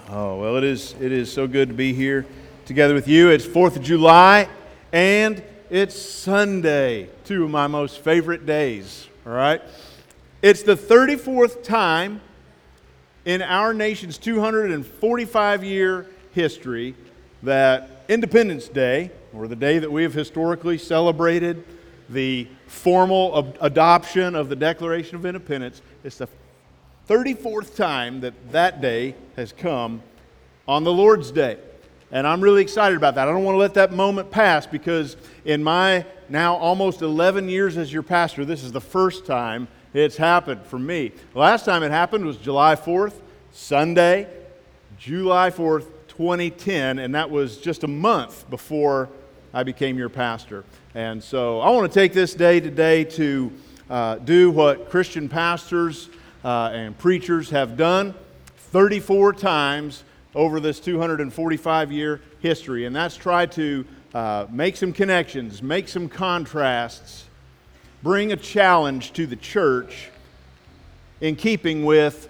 Oh, well, it is so good to be here together with you. It's 4th of July, and it's Sunday, two of my most favorite days, all right? It's the 34th time in our nation's 245-year history that Independence Day, or the day that we have historically celebrated the formal adoption of the Declaration of Independence, it's the 34th time that day has come on the Lord's Day. And I'm really excited about that. I don't want to let that moment pass because in my now almost 11 years as your pastor, this is the first time it's happened for me. The last time it happened was July 4th, Sunday, July 4th, 2010, and that was just a month before I became your pastor. And so I want to take this day today to do what Christian pastors and preachers have done 34 times over this 245-year history, and that's try to make some connections, make some contrasts, bring a challenge to the church in keeping with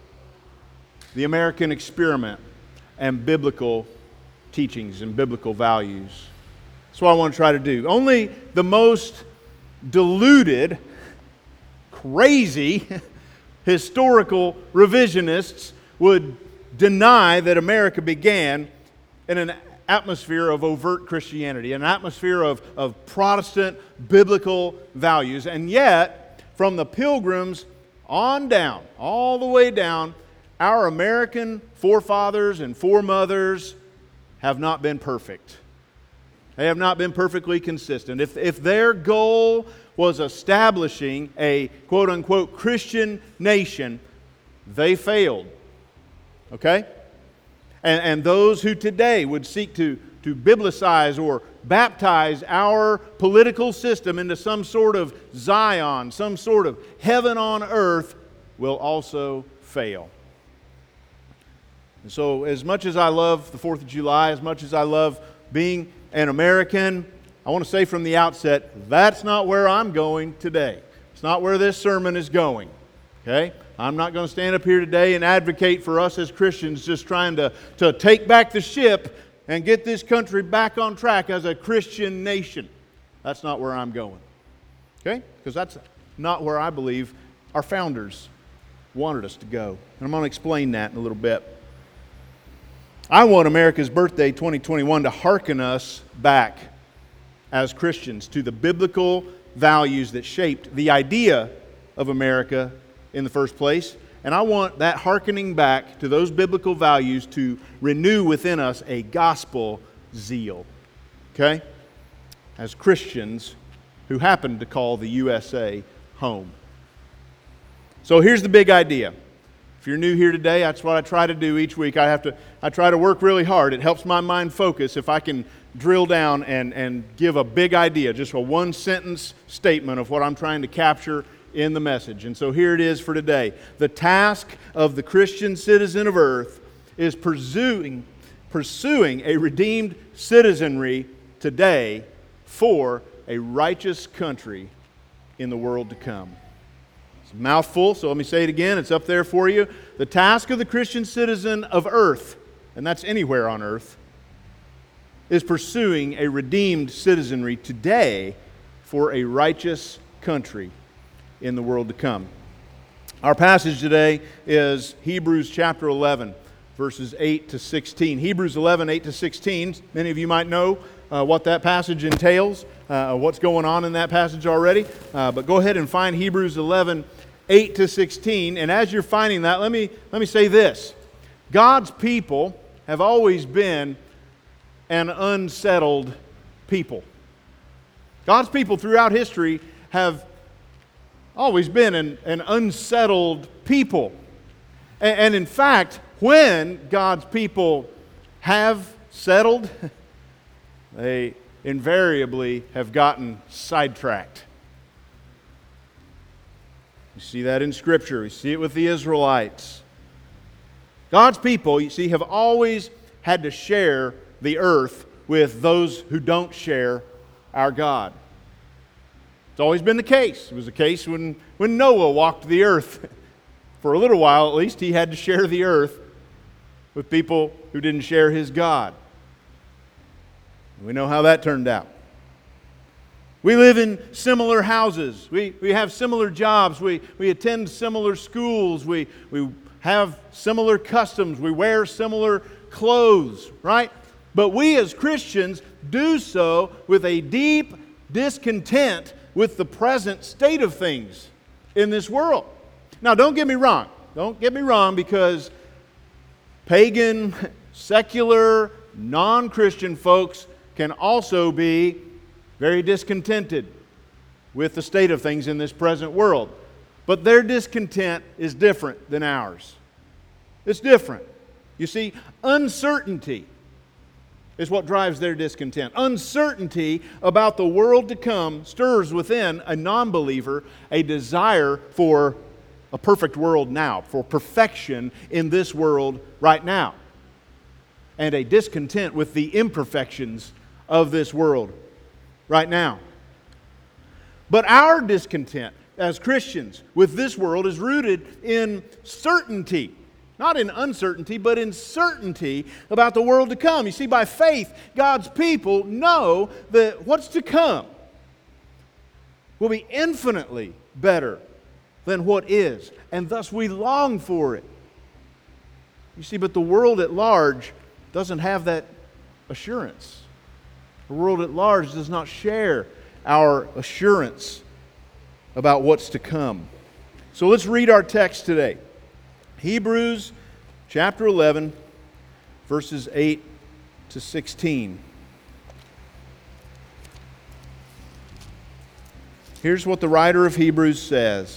the American experiment and biblical teachings and biblical values. That's what I want to try to do. Only the most deluded, crazy, historical revisionists would deny that America began in an atmosphere of overt Christianity, an atmosphere of Protestant biblical values. And yet, from the Pilgrims on down, all the way down, our American forefathers and foremothers have not been perfect. They have not been perfectly consistent. If their goal was establishing a quote-unquote Christian nation, they failed. Okay? And those who today would seek to biblicize or baptize our political system into some sort of Zion, some sort of heaven on earth, will also fail. And so as much as I love the 4th of July, as much as I love being an American, I want to say from the outset, that's not where I'm going today. It's not where this sermon is going. Okay? I'm not going to stand up here today and advocate for us as Christians just trying to take back the ship and get this country back on track as a Christian nation. That's not where I'm going. Okay? Because that's not where I believe our founders wanted us to go. And I'm going to explain that in a little bit. I want America's Birthday 2021 to hearken us back as Christians to the biblical values that shaped the idea of America in the first place. And I want that hearkening back to those biblical values to renew within us a gospel zeal. Okay? As Christians who happen to call the USA home. So here's the big idea. If you're new here today, that's what I try to do each week. I try to work really hard. It helps my mind focus if I can drill down and give a big idea, just a one-sentence statement of what I'm trying to capture in the message. And so here it is for today. The task of the Christian citizen of earth is pursuing a redeemed citizenry today for a righteous country in the world to come. Mouthful, so let me say it again. It's up there for you. The task of the Christian citizen of earth, and that's anywhere on earth, is pursuing a redeemed citizenry today for a righteous country in the world to come. Our passage today is Hebrews chapter 11, verses 8 to 16. Hebrews 11, 8 to 16. Many of you might know what that passage entails, what's going on in that passage already. But go ahead and find Hebrews 11, 8 to 16. And as you're finding that, let me say this. God's people have always been an unsettled people. God's people throughout history have always been an unsettled people. And in fact, when God's people have settled, they invariably have gotten sidetracked. You see that in Scripture. We see it with the Israelites. God's people, you see, have always had to share the earth with those who don't share our God. It's always been the case. It was the case when Noah walked the earth. For a little while, at least, he had to share the earth with people who didn't share His God. We know how that turned out. We live in similar houses. We have similar jobs. We attend similar schools. We have similar customs. We wear similar clothes, right? But we as Christians do so with a deep discontent with the present state of things in this world. Now, don't get me wrong. Don't get me wrong, because pagan, secular, non-Christian folks can also be very discontented with the state of things in this present world. But their discontent is different than ours. It's different. You see, uncertainty is what drives their discontent. Uncertainty about the world to come stirs within a non-believer a desire for a perfect world now, for perfection in this world right now, and a discontent with the imperfections of this world right now. But our discontent as Christians with this world is rooted in certainty. Not in uncertainty, but in certainty about the world to come. You see, by faith, God's people know that what's to come will be infinitely better than what is, and thus we long for it. You see, but the world at large doesn't have that assurance. The world at large does not share our assurance about what's to come. So let's read our text today. Hebrews chapter 11, verses 8 to 16. Here's what the writer of Hebrews says.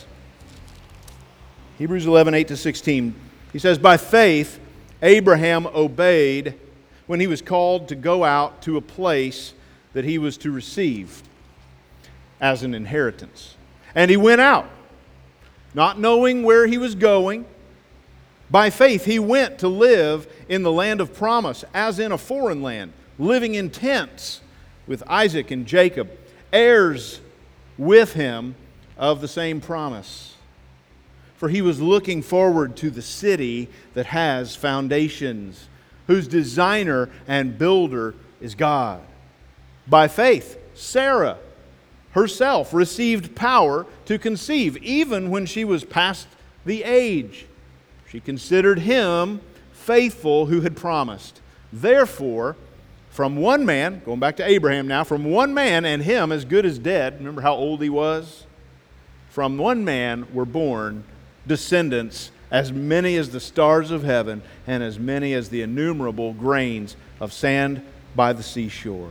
Hebrews 11, 8 to 16. He says, "By faith Abraham obeyed when he was called to go out to a place that he was to receive as an inheritance. And he went out, not knowing where he was going. By faith he went to live in the land of promise, as in a foreign land, living in tents with Isaac and Jacob, heirs with him of the same promise. For he was looking forward to the city that has foundations, whose designer and builder is God. By faith, Sarah herself received power to conceive, even when she was past the age. She considered him faithful who had promised. Therefore, from one man," going back to Abraham now, "from one man, and him as good as dead," remember how old he was? "From one man were born descendants as many as the stars of heaven, and as many as the innumerable grains of sand by the seashore.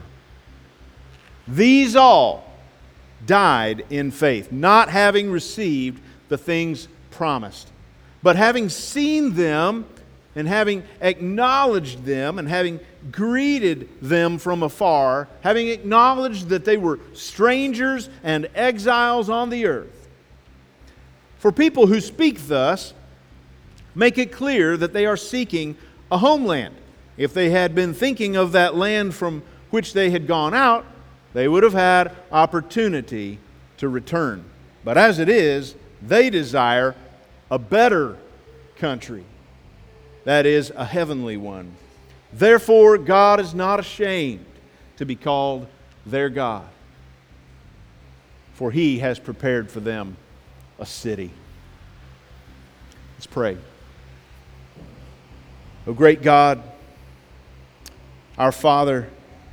These all died in faith, not having received the things promised, but having seen them, and having acknowledged them, and having greeted them from afar, having acknowledged that they were strangers and exiles on the earth. For people who speak thus make it clear that they are seeking a homeland. If they had been thinking of that land from which they had gone out, they would have had opportunity to return. But as it is, they desire a better country, that is, a heavenly one. Therefore, God is not ashamed to be called their God, for He has prepared for them a city." Let's pray. O great God, our Father,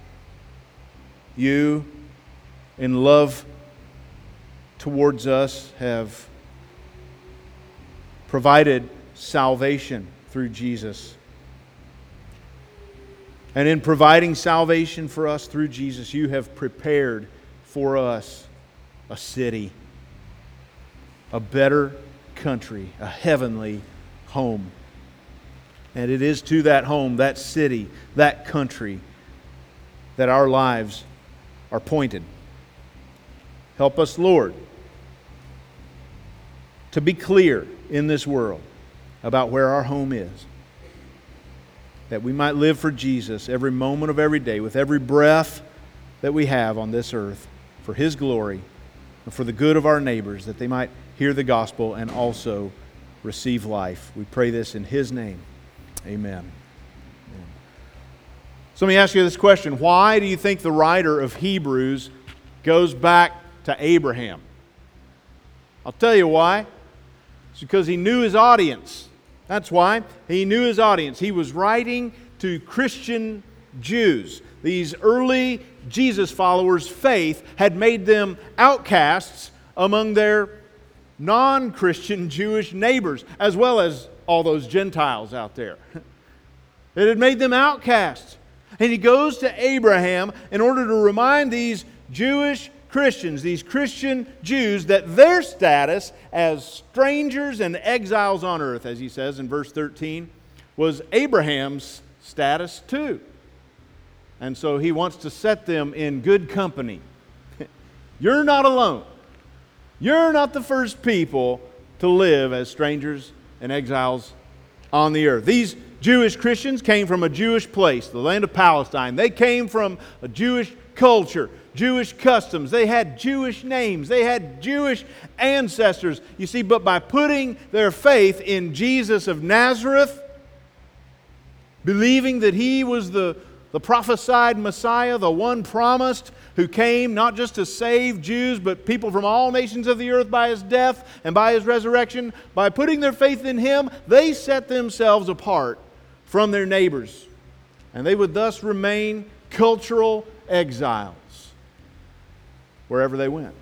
You, in love towards us, have provided salvation through Jesus. And in providing salvation for us through Jesus, You have prepared for us a city, a better country, a heavenly home. And it is to that home, that city, that country, that our lives are pointed. Help us, Lord, to be clear in this world about where our home is, that we might live for Jesus every moment of every day, with every breath that we have on this earth, for His glory and for the good of our neighbors, that they might hear the gospel and also receive life. We pray this in His name. Amen. So let me ask you this question. Why do you think the writer of Hebrews goes back to Abraham? I'll tell you why. It's because he knew his audience. That's why. He knew his audience. He was writing to Christian Jews. These early Jesus followers' faith had made them outcasts among their non-Christian Jewish neighbors, as well as all those Gentiles out there. It had made them outcasts. And he goes to Abraham in order to remind these Jewish Christians, these Christian Jews, that their status as strangers and exiles on earth, as he says in verse 13, was Abraham's status too. And so he wants to set them in good company. You're not alone. You're not the first people to live as strangers and exiles on the earth. These Jewish Christians came from a Jewish place, the land of Palestine. They came from a Jewish culture, Jewish customs. They had Jewish names. They had Jewish ancestors. You see, but by putting their faith in Jesus of Nazareth, believing that He was the prophesied Messiah, the one promised, who came not just to save Jews, but people from all nations of the earth by His death and by His resurrection, by putting their faith in Him, they set themselves apart from their neighbors. And they would thus remain cultural exiles wherever they went.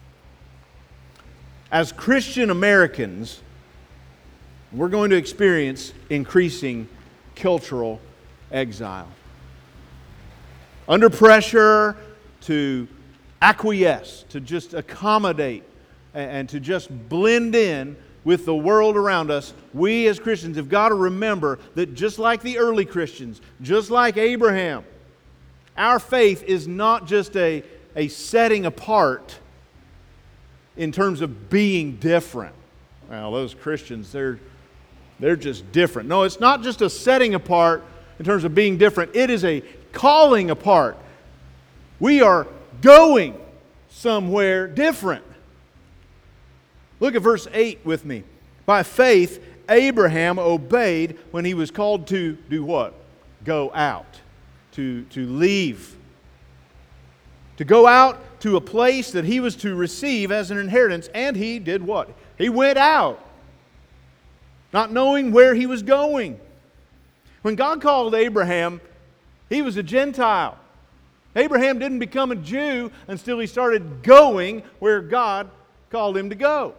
As Christian Americans, we're going to experience increasing cultural exile. Under pressure to acquiesce, to just accommodate, and to just blend in with the world around us, we as Christians have got to remember that just like the early Christians, just like Abraham, our faith is not just a setting apart in terms of being different. Well, those Christians, they're just different. No, it's not just a setting apart in terms of being different. It is a calling apart. We are going somewhere different. Look at verse 8 with me. By faith, Abraham obeyed when he was called to do what? Go out. To leave. To go out to a place that he was to receive as an inheritance. And he did what? He went out, not knowing where he was going. When God called Abraham, he was a Gentile. Abraham didn't become a Jew until he started going where God called him to go.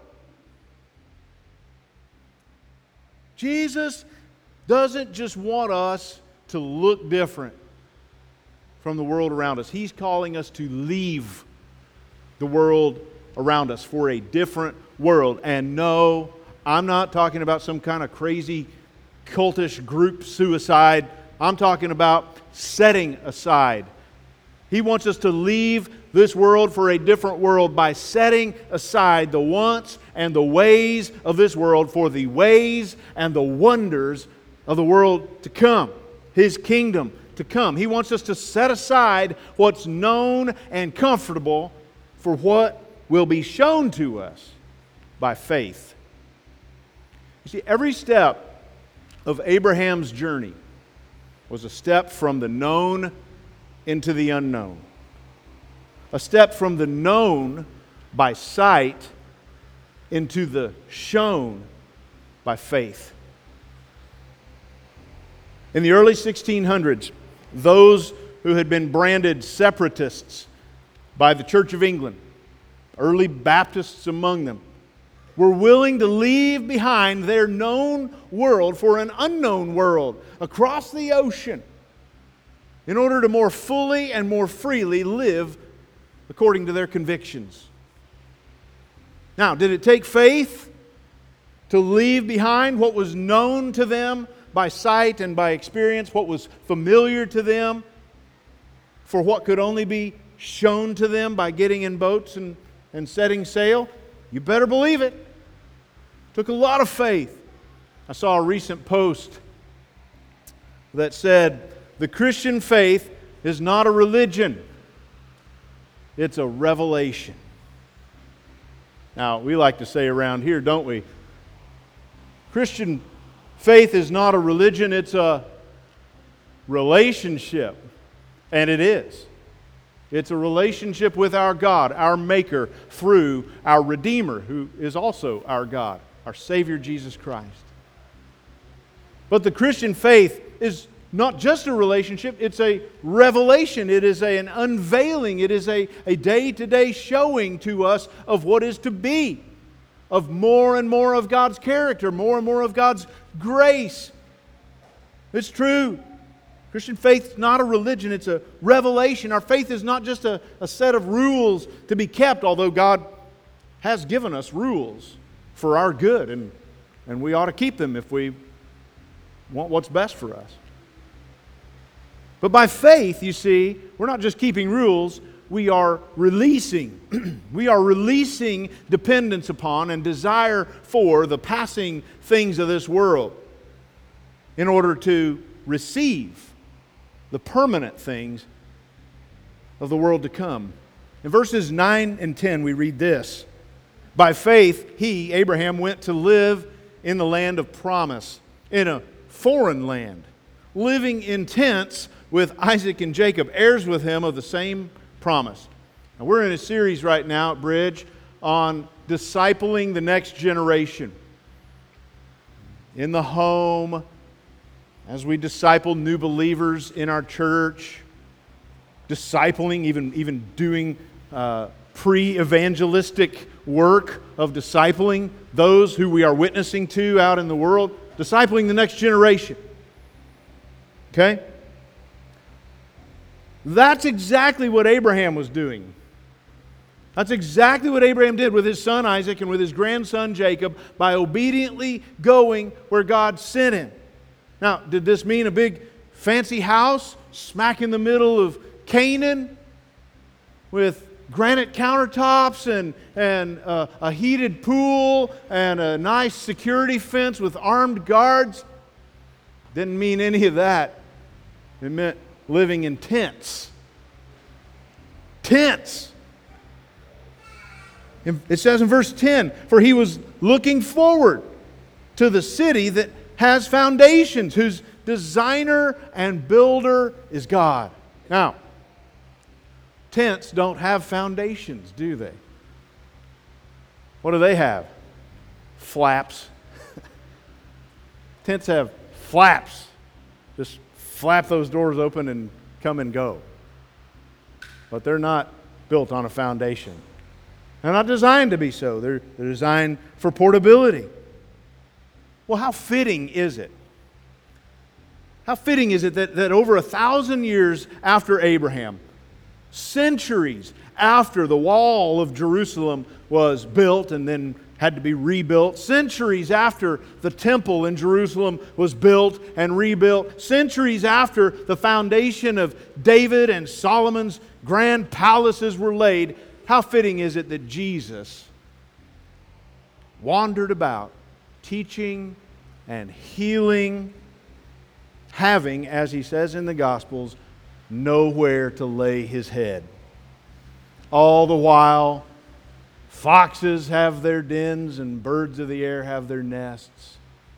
Jesus doesn't just want us to look different from the world around us. He's calling us to leave the world around us for a different world. And no, I'm not talking about some kind of crazy cultish group suicide. I'm talking about setting aside. He wants us to leave this world for a different world by setting aside the wants and the ways of this world for the ways and the wonders of the world to come, His kingdom to come. He wants us to set aside what's known and comfortable for what will be shown to us by faith. You see, every step of Abraham's journey was a step from the known into the unknown. A step from the known by sight into the shown by faith. In the early 1600s, those who had been branded separatists by the Church of England, early Baptists among them, were willing to leave behind their known world for an unknown world across the ocean in order to more fully and more freely live according to their convictions. Now, did it take faith to leave behind what was known to them by sight and by experience, what was familiar to them, for what could only be shown to them by getting in boats and setting sail? You better believe it. Took a lot of faith. I saw a recent post that said, the Christian faith is not a religion. It's a revelation. Now, we like to say around here, don't we? Christian faith is not a religion, it's a relationship. And it is. It's a relationship with our God, our Maker, through our Redeemer, who is also our God, our Savior Jesus Christ. But the Christian faith is not just a relationship, it's a revelation. It is an unveiling. It is a day-to-day showing to us of what is to be, of more and more of God's character, more and more of God's grace. It's true. Christian faith is not a religion, it's a revelation. Our faith is not just a set of rules to be kept, although God has given us rules for our good, and we ought to keep them if we want what's best for us. But by faith, you see, we're not just keeping rules, we are releasing. We are releasing dependence upon and desire for the passing things of this world in order to receive the permanent things of the world to come. In verses 9 and 10 we read this. By faith he, Abraham, went to live in the land of promise, in a foreign land, living in tents with Isaac and Jacob, heirs with him of the same promise. Now we're in a series right now at Bridge on discipling the next generation. In the home, as we disciple new believers in our church, discipling, even doing pre-evangelistic work of discipling those who we are witnessing to out in the world, discipling the next generation. Okay? That's exactly what Abraham was doing. That's exactly what Abraham did with his son Isaac and with his grandson Jacob by obediently going where God sent him. Now, did this mean a big fancy house smack in the middle of Canaan with granite countertops and a heated pool and a nice security fence with armed guards? Didn't mean any of that. It meant living in tents. Tents. It says in verse 10, for he was looking forward to the city that has foundations, whose designer and builder is God. Now, tents don't have foundations, do they? What do they have? Flaps. Tents have flaps. Just flap those doors open and come and go. But they're not built on a foundation. They're not designed to be so. They're designed for portability. Well, how fitting is it? How fitting is it that over 1,000 years after Abraham, centuries after the wall of Jerusalem was built and then had to be rebuilt, centuries after the temple in Jerusalem was built and rebuilt, centuries after the foundation of David and Solomon's grand palaces were laid, how fitting is it that Jesus wandered about teaching and healing, having, as he says in the Gospels, nowhere to lay his head. All the while, foxes have their dens and birds of the air have their nests.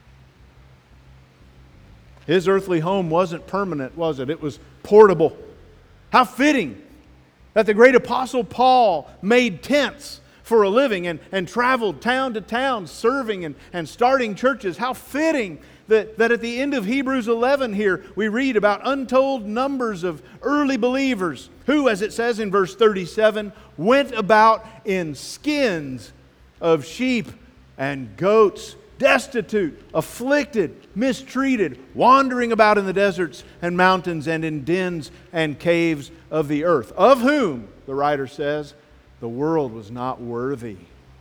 His earthly home wasn't permanent, was it? It was portable. How fitting that the great apostle Paul made tents for a living and traveled town to town serving and starting churches. How fitting that at the end of Hebrews 11 here we read about untold numbers of early believers who, as it says in verse 37, went about in skins of sheep and goats, destitute, afflicted, mistreated, wandering about in the deserts and mountains and in dens and caves of the earth, of whom, the writer says, the world was not worthy.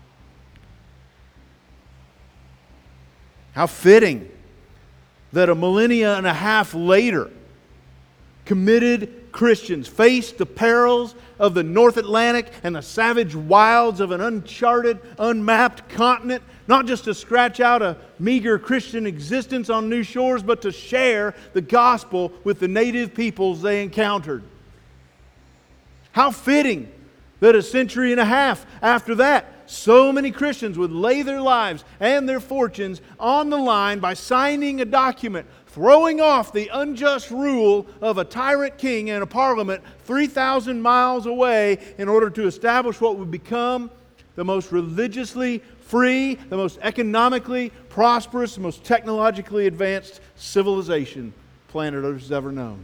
How fitting that a millennia and a half later, committed Christians faced the perils of the North Atlantic and the savage wilds of an uncharted, unmapped continent, not just to scratch out a meager Christian existence on new shores, but to share the gospel with the native peoples they encountered. How fitting that a century and a half after that, so many Christians would lay their lives and their fortunes on the line by signing a document throwing off the unjust rule of a tyrant king and a parliament 3,000 miles away in order to establish what would become the most religiously free, the most economically prosperous, the most technologically advanced civilization planet Earth has ever known.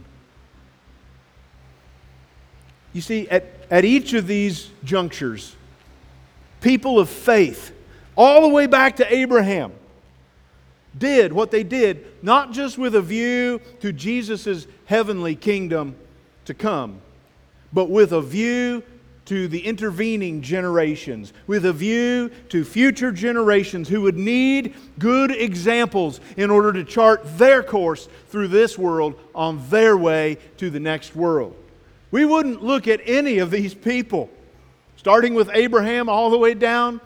You see, at each of these junctures, people of faith, all the way back to Abraham, did what they did, not just with a view to Jesus' heavenly kingdom to come, but with a view to the intervening generations, with a view to future generations who would need good examples in order to chart their course through this world on their way to the next world. We wouldn't look at any of these people, starting with Abraham all the way down.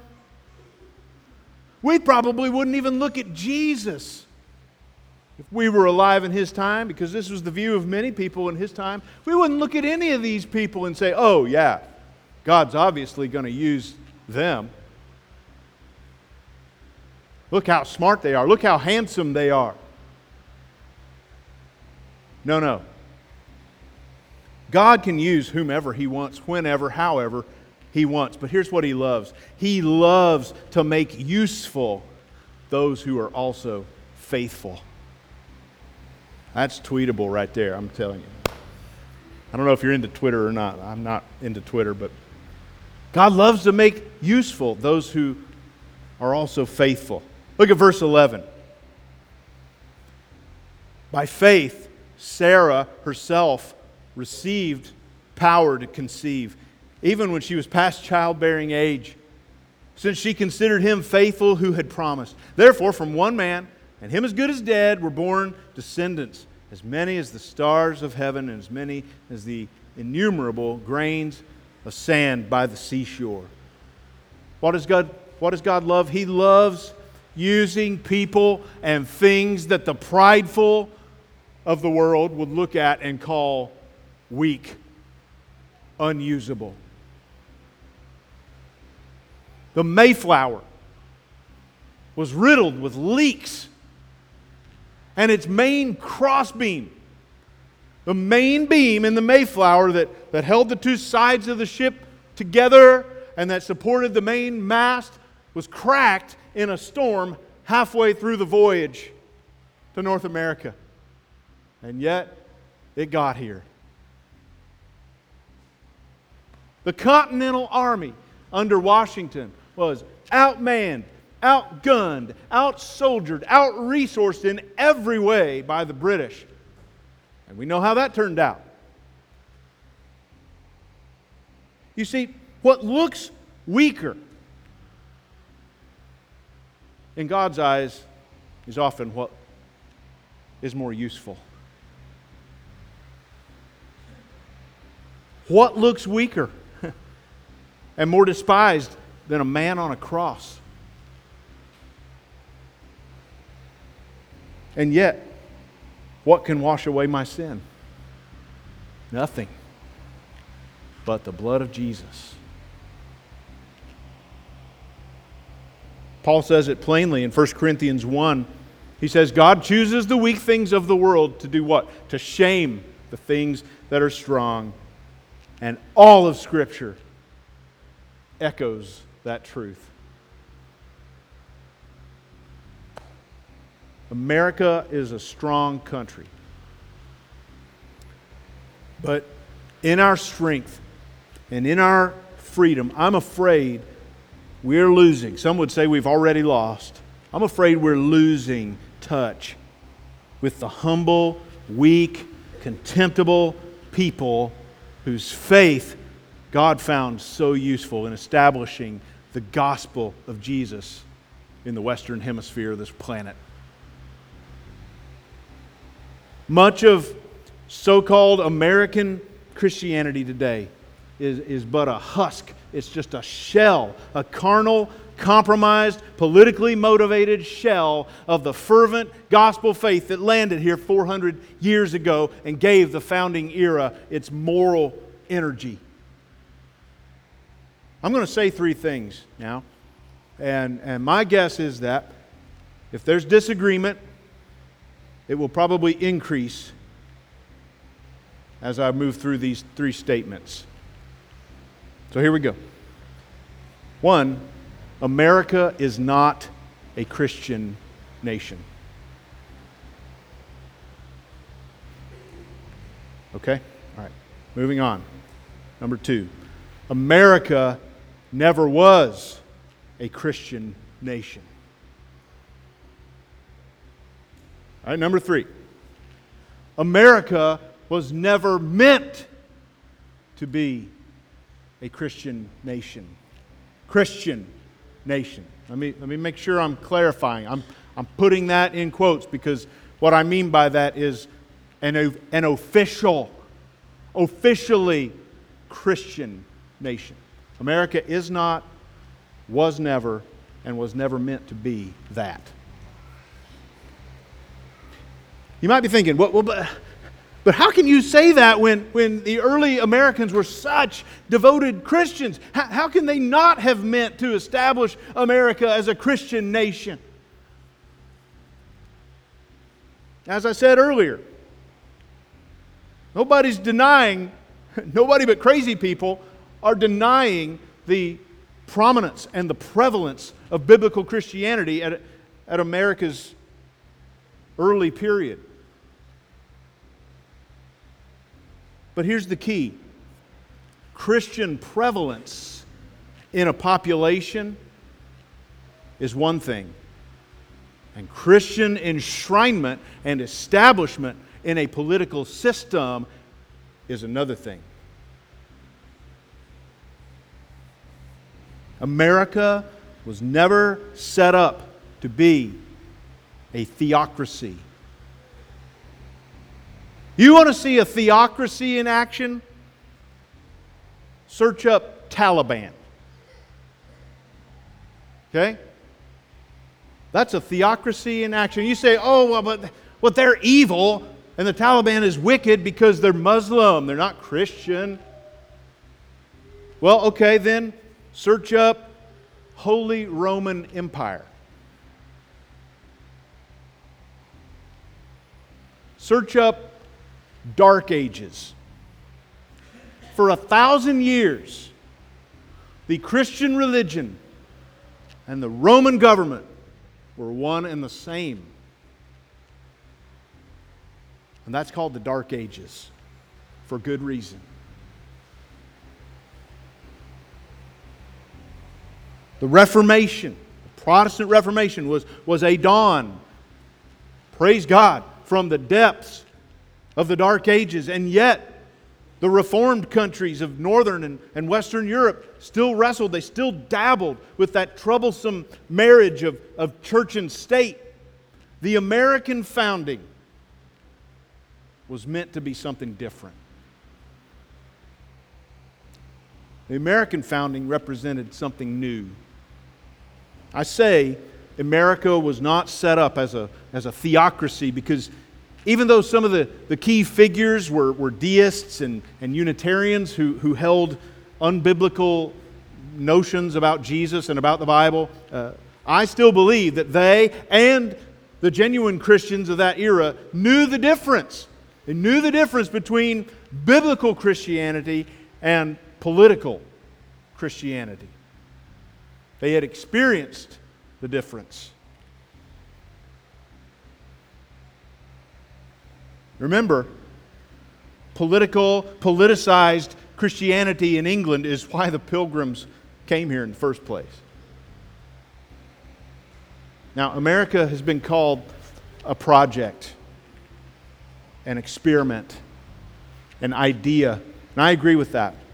We probably wouldn't even look at Jesus if we were alive in His time, because this was the view of many people in His time. We wouldn't look at any of these people and say, oh yeah, God's obviously going to use them. Look how smart they are. Look how handsome they are. No. God can use whomever He wants, whenever, however He wants. But here's what He loves. He loves to make useful those who are also faithful. That's tweetable right there, I'm telling you. I don't know if you're into Twitter or not. I'm not into Twitter, but God loves to make useful those who are also faithful. Look at verse 11. By faith, Sarah herself received power to conceive, even when she was past childbearing age, since she considered him faithful who had promised. Therefore, from one man, and him as good as dead, were born descendants, as many as the stars of heaven, and as many as the innumerable grains of sand by the seashore. What does God love? He loves using people and things that the prideful of the world would look at and call weak, unusable. The Mayflower was riddled with leaks, and its main crossbeam, the main beam in the Mayflower that held the two sides of the ship together and that supported the main mast, was cracked in a storm halfway through the voyage to North America. And yet, it got here. The Continental Army under Washington was outmanned, outgunned, outsoldiered, out-resourced in every way by the British. And we know how that turned out. You see, what looks weaker in God's eyes is often what is more useful. What looks weaker and more despised than a man on a cross? And yet, what can wash away my sin? Nothing but the blood of Jesus. Paul says it plainly in 1 Corinthians 1. He says, God chooses the weak things of the world to do what? To shame the things that are strong. And all of Scripture echoes that truth. America is a strong country. But in our strength and in our freedom, I'm afraid we're losing. Some would say we've already lost. I'm afraid we're losing touch with the humble, weak, contemptible people whose faith God found so useful in establishing the gospel of Jesus in the Western Hemisphere of this planet. Much of so-called American Christianity today is but a husk. It's just a shell, a carnal, compromised, politically motivated shell of the fervent gospel faith that landed here 400 years ago and gave the founding era its moral energy. I'm going to say three things now. And my guess is that if there's disagreement, it will probably increase as I move through these three statements. So here we go. 1, America is not a Christian nation. Okay? All right. Moving on. Number 2, America never was a Christian nation. All right, number 3, America was never meant to be a Christian nation. Christian nation. Let me make sure I'm clarifying. I'm putting that in quotes because what I mean by that is an officially Christian nation. America is not, was never, and was never meant to be that. You might be thinking, but how can you say that when the early Americans were such devoted Christians? How can they not have meant to establish America as a Christian nation? As I said earlier, nobody but crazy people are denying the prominence and the prevalence of biblical Christianity at America's early period. But here's the key. Christian prevalence in a population is one thing, and Christian enshrinement and establishment in a political system is another thing. America was never set up to be a theocracy. You want to see a theocracy in action? Search up Taliban. Okay? That's a theocracy in action. You say, oh, well, but they're evil, and the Taliban is wicked because they're Muslim. They're not Christian. Well, okay, then search up Holy Roman Empire. Search up Dark Ages. For 1,000 years, the Christian religion and the Roman government were one and the same. And that's called the Dark Ages, for good reason. The Reformation, the Protestant Reformation was a dawn, praise God, from the depths of the Dark Ages, and yet the reformed countries of Northern and Western Europe still wrestled, they still dabbled with that troublesome marriage of church and state. The American founding was meant to be something different. The American founding represented something new. I say America was not set up as a theocracy because even though some of the key figures were deists and Unitarians who held unbiblical notions about Jesus and about the Bible, I still believe that they and the genuine Christians of that era knew the difference. They knew the difference between biblical Christianity and political Christianity. They had experienced the difference. Remember, politicized Christianity in England is why the Pilgrims came here in the first place. Now, America has been called a project, an experiment, an idea, and I agree with that.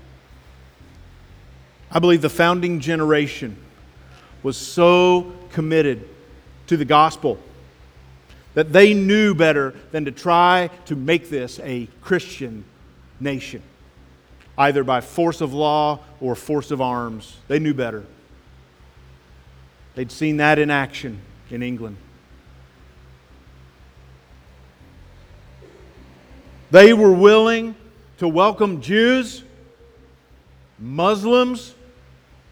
I believe the founding generation was so committed to the gospel that they knew better than to try to make this a Christian nation, either by force of law or force of arms. They knew better. They'd seen that in action in England. They were willing to welcome Jews, Muslims,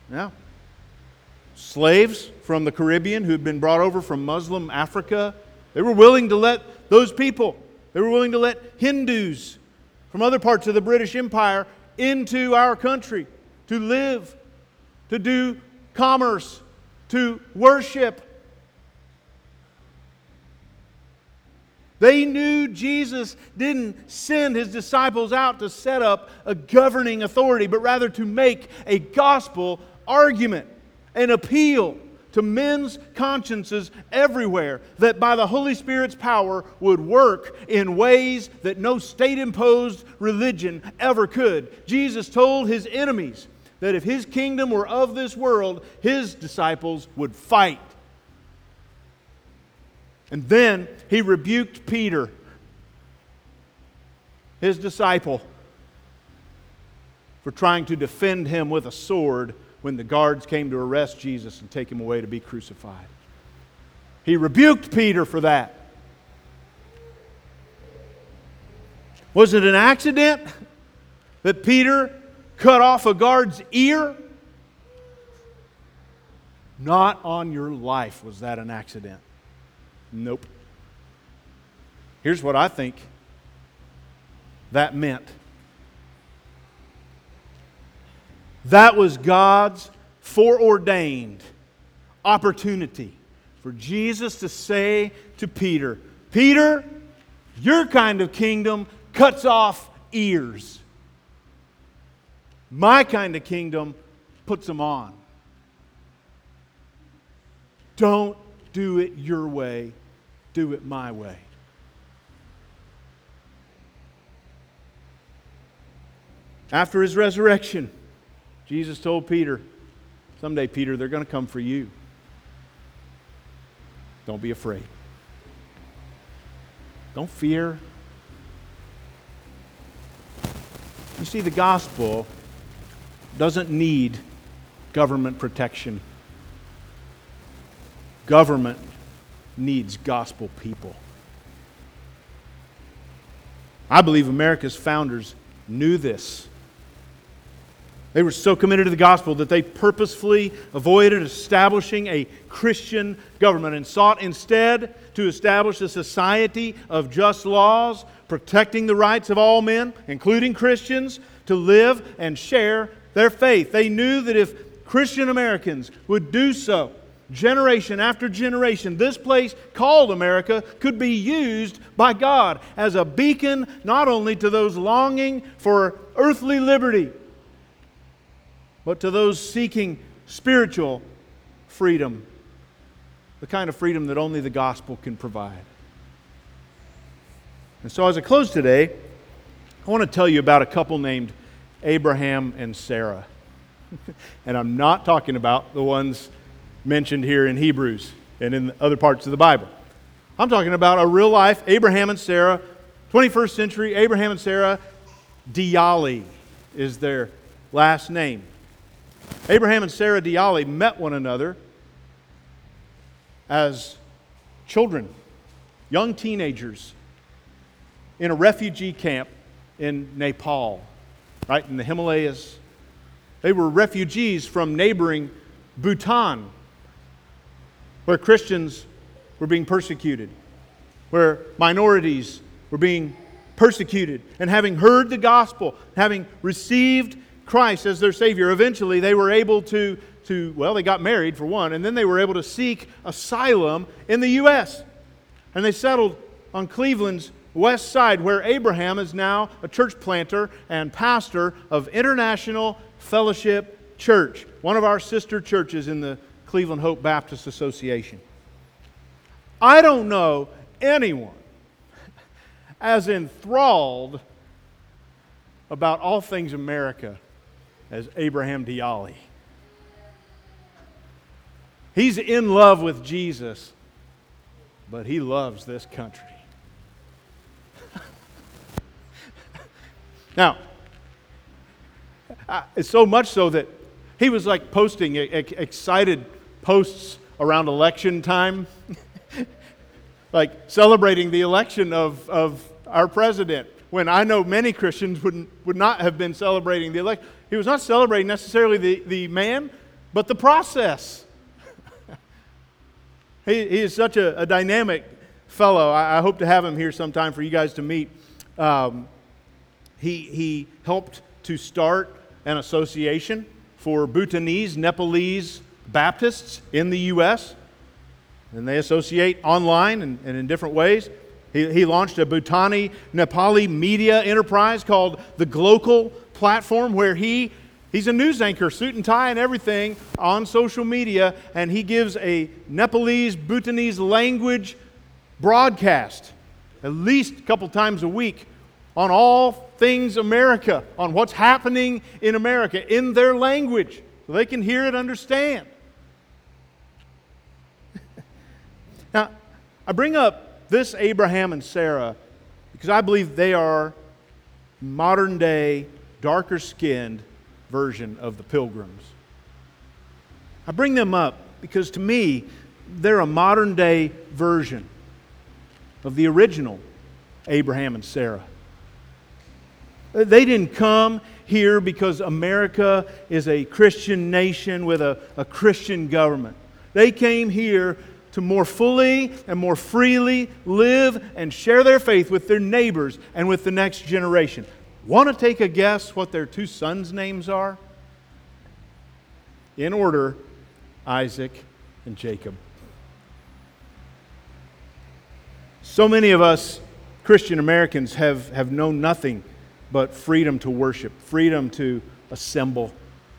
slaves from the Caribbean who had been brought over from Muslim Africa They were willing to let those people, they were willing to let Hindus from other parts of the British Empire into our country to live, to do commerce, to worship. They knew Jesus didn't send His disciples out to set up a governing authority, but rather to make a gospel argument, an appeal to men's consciences everywhere, that by the Holy Spirit's power would work in ways that no state-imposed religion ever could. Jesus told His enemies that if His kingdom were of this world, His disciples would fight. And then He rebuked Peter, His disciple, for trying to defend Him with a sword when the guards came to arrest Jesus and take Him away to be crucified. He rebuked Peter for that. Was it an accident that Peter cut off a guard's ear? Not on your life was that an accident. Nope. Here's what I think that meant. That was God's foreordained opportunity for Jesus to say to Peter, Peter, your kind of kingdom cuts off ears. My kind of kingdom puts them on. Don't do it your way. Do it my way. After His resurrection, Jesus told Peter, someday, Peter, they're going to come for you. Don't be afraid. Don't fear. You see, the gospel doesn't need government protection. Government needs gospel people. I believe America's founders knew this. They were so committed to the gospel that they purposefully avoided establishing a Christian government and sought instead to establish a society of just laws, protecting the rights of all men, including Christians, to live and share their faith. They knew that if Christian Americans would do so, generation after generation, this place called America could be used by God as a beacon not only to those longing for earthly liberty, but to those seeking spiritual freedom, the kind of freedom that only the gospel can provide. And so as I close today, I want to tell you about a couple named Abraham and Sarah. And I'm not talking about the ones mentioned here in Hebrews and in other parts of the Bible. I'm talking about a real life Abraham and Sarah, 21st century Abraham and Sarah. Diali is their last name. Abraham and Sarah Diali met one another as children, young teenagers, in a refugee camp in Nepal, right in the Himalayas. They were refugees from neighboring Bhutan, where Christians were being persecuted, where minorities were being persecuted. And having heard the gospel, having received Christ as their Savior, eventually they were able to they got married for one, and then they were able to seek asylum in the U.S. And they settled on Cleveland's west side, where Abraham is now a church planter and pastor of International Fellowship Church, one of our sister churches in the Cleveland Hope Baptist Association. I don't know anyone as enthralled about all things America as Abraham Diali. He's in love with Jesus, but he loves this country. Now, it's so much so that he was like posting excited posts around election time, like celebrating the election of our president, when I know many Christians would not have been celebrating the election. He was not celebrating necessarily the man, but the process. He is such a dynamic fellow. I hope to have him here sometime for you guys to meet. He helped to start an association for Bhutanese, Nepalese Baptists in the U.S., and they associate online and in different ways. He launched a Bhutani Nepali media enterprise called the Glocal Platform, where he's a news anchor, suit and tie and everything, on social media, and he gives a Nepalese, Bhutanese language broadcast at least a couple times a week on all things America, on what's happening in America in their language, so they can hear it, understand. Now, I bring up this Abraham and Sarah because I believe they are modern day, darker skinned version of the Pilgrims. I bring them up because to me, they're a modern day version of the original Abraham and Sarah. They didn't come here because America is a Christian nation with a Christian government. They came here to more fully and more freely live and share their faith with their neighbors and with the next generation. Want to take a guess what their two sons' names are? In order, Isaac and Jacob. So many of us Christian Americans have known nothing but freedom to worship, freedom to assemble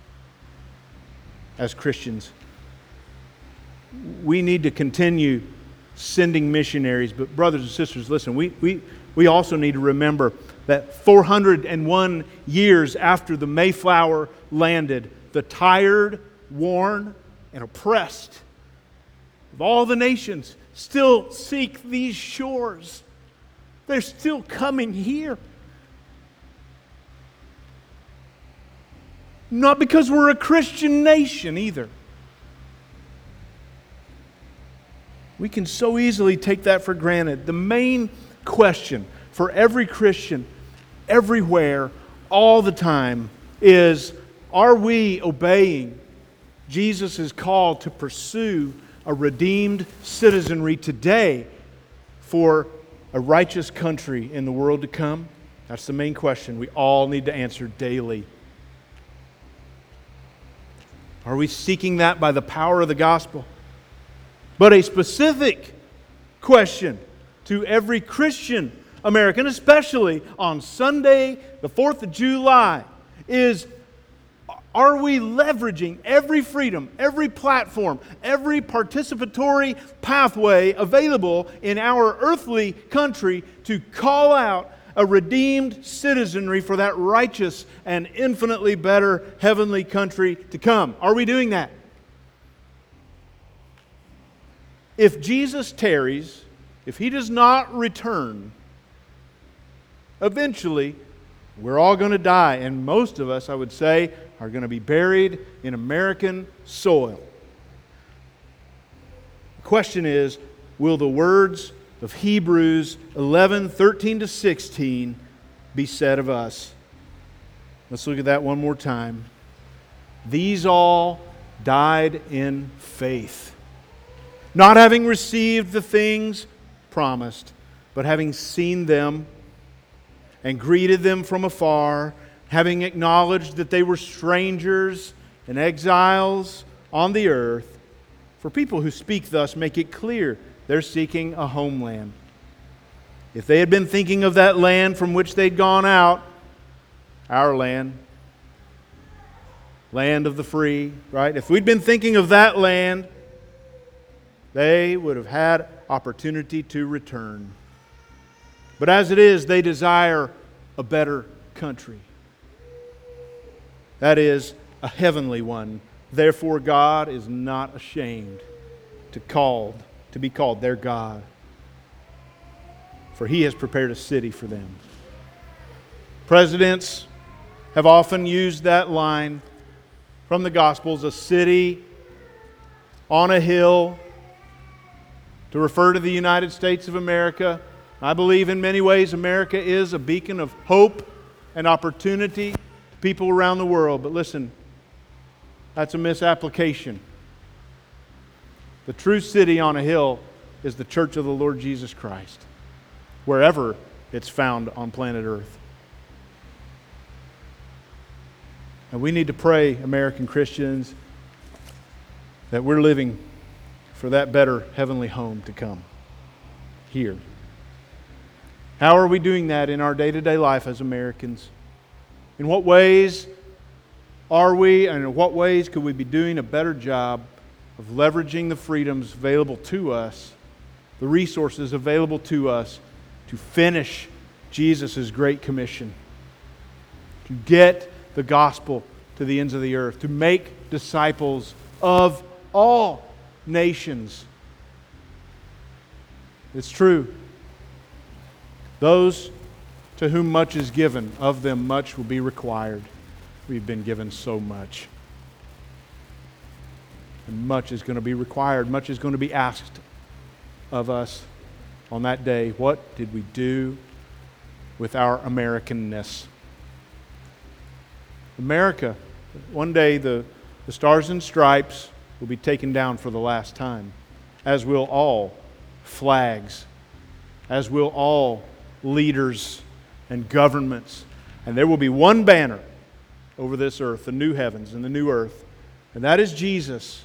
as Christians. We need to continue sending missionaries, but brothers and sisters, listen, we also need to remember that 401 years after the Mayflower landed, the tired, worn, and oppressed of all the nations still seek these shores. They're still coming here. Not because we're a Christian nation either. We can so easily take that for granted. The main question for every Christian, everywhere, all the time, is, are we obeying Jesus' call to pursue a redeemed citizenry today for a righteous country in the world to come? That's the main question we all need to answer daily. Are we seeking that by the power of the gospel? But a specific question to every Christian American, especially on Sunday, the 4th of July, is, are we leveraging every freedom, every platform, every participatory pathway available in our earthly country to call out a redeemed citizenry for that righteous and infinitely better heavenly country to come? Are we doing that? If Jesus tarries, if He does not return, eventually we're all going to die. And most of us, I would say, are going to be buried in American soil. The question is, will the words of Hebrews 11:13-16 be said of us? Let's look at that one more time. These all died in faith, not having received the things promised, but having seen them and greeted them from afar, having acknowledged that they were strangers and exiles on the earth. For people who speak thus make it clear they're seeking a homeland. If they had been thinking of that land from which they'd gone out, our land of the free, right? If we'd been thinking of that land, they would have had opportunity to return. But as it is, they desire a better country. That is, a heavenly one. Therefore, God is not ashamed to be called their God, for He has prepared a city for them. Presidents have often used that line from the Gospels, a city on a hill, to refer to the United States of America. I believe in many ways America is a beacon of hope and opportunity to people around the world. But listen, that's a misapplication. The true city on a hill is the church of the Lord Jesus Christ, wherever it's found on planet Earth. And we need to pray, American Christians, that we're living for that better heavenly home to come here. How are we doing that in our day-to-day life as Americans? In what ways are we, and in what ways could we be doing a better job of leveraging the freedoms available to us, the resources available to us to finish Jesus' Great Commission, to get the gospel to the ends of the earth, to make disciples of all nations? It's true. Those to whom much is given, of them much will be required. We've been given so much. And much is going to be required. Much is going to be asked of us on that day. What did we do with our Americanness? America, one day the Stars and Stripes will be taken down for the last time, as will all flags, as will all leaders and governments. And there will be one banner over this earth, the new heavens and the new earth, and that is Jesus.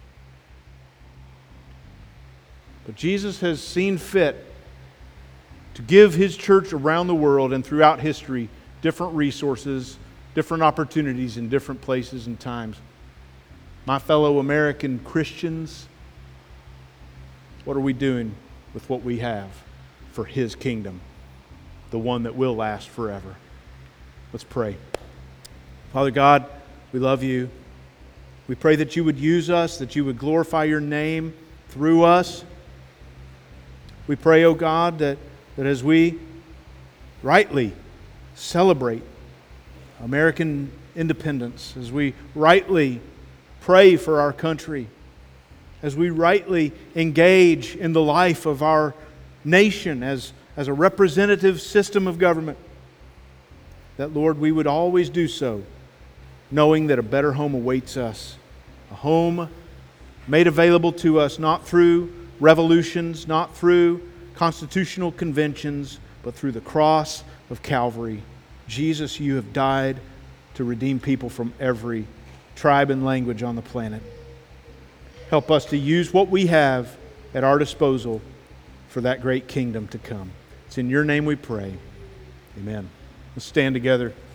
But Jesus has seen fit to give His church around the world and throughout history different resources, different opportunities in different places and times. My fellow American Christians, what are we doing with what we have for His kingdom, the one that will last forever? Let's pray. Father God, we love You. We pray that You would use us, that You would glorify Your name through us. We pray, oh God, that as we rightly celebrate American independence, as we rightly pray for our country, as we rightly engage in the life of our nation as a representative system of government, that, Lord, we would always do so, knowing that a better home awaits us, a home made available to us not through revolutions, not through constitutional conventions, but through the cross of Calvary. Jesus, You have died to redeem people from every tribe and language on the planet. Help us to use what we have at our disposal for that great kingdom to come. It's in Your name we pray. Amen. Let's stand together.